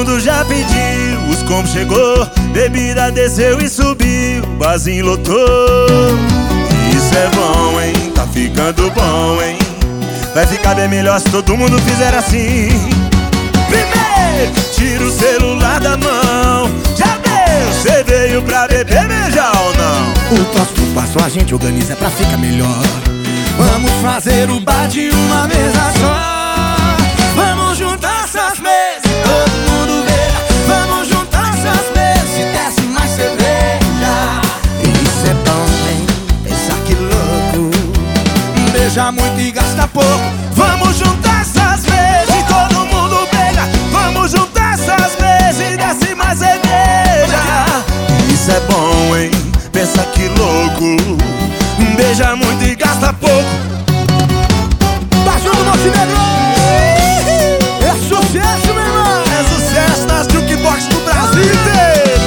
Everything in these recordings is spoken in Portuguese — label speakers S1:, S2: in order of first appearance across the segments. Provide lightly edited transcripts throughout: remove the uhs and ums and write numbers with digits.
S1: mundo já pediu, os combos chegou, bebida desceu e subiu, o barzinho lotou. Isso é bom, hein? Tá ficando bom, hein? Vai ficar bem melhor se todo mundo fizer assim. Primeiro, tira o celular da mão. Já deu, cê veio pra beber, beijar ou não?
S2: O próximo passo a gente organiza pra ficar melhor. Vamos fazer o bar de uma mesa só. Vamos juntar essas mesas, todo mundo beija. Vamos juntar essas mesas e desce mais cerveja. Isso é bom, hein? Pensa que louco. Beija muito e gasta pouco.
S1: Vamos juntar essas mesas e todo mundo beija. Vamos juntar essas mesas e desce mais cerveja. Isso é bom, hein? Pensa que louco. Beija muito e gasta pouco.
S2: Barzinho do Montenegro! É sucesso, meu irmão!
S1: É sucesso nas jukebox do Brasil inteiro.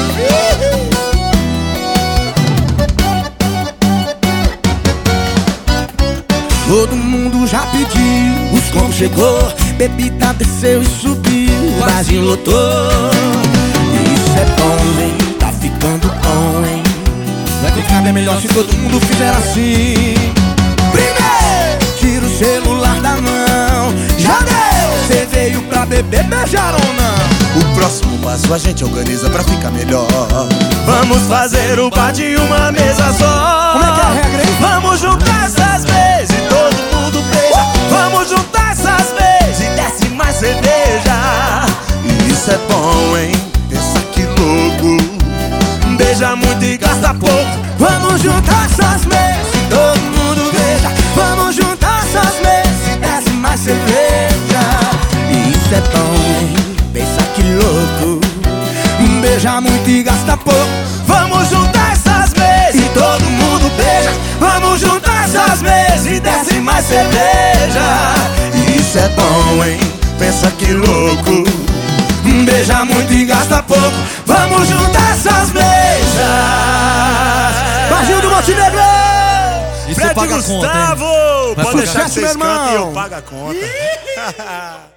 S2: Todo mundo já pediu, os combos chegou, bebida desceu e subiu, o barzinho lotou. Isso é bom, hein? Tá ficando bom, hein? Vai ficar bem melhor se todo mundo fizer assim. Primeiro, tira o celular da mão. Já deu! Cê veio pra beber, beijar ou não?
S1: O próximo passo a gente organiza pra ficar melhor. Vamos fazer o bar de uma mesa só.
S2: Como é que é a regra, hein?
S1: Vamos juntar essas mesas e todo mundo beija. Vamos juntar essas mesas e desce mais cerveja. Isso é bom, hein? Pensa que louco. Beija muito e gasta pouco.
S2: Vamos juntar essas mesas e todo mundo beija. Vamos juntar essas mesas e desce mais cerveja. Isso é bom, hein? Pensa que louco. Beija muito e gasta pouco.
S1: Vamos juntar essas mesas
S2: E todo mundo beija.
S1: Vamos juntar essas mesas e desce mais cerveja. Isso é bom, hein? Pensa que louco. Beija muito e gasta pouco. Vamos juntar essas mesas.
S2: Barzinho do Montenegro!
S3: E você
S1: Fred
S3: paga a conta, hein?
S1: Gustavo,
S3: Vai
S1: pode deixar
S3: pagar.
S1: que vocês
S2: Sucesso, meu
S1: cantem e eu
S2: irmão.
S1: pago a conta.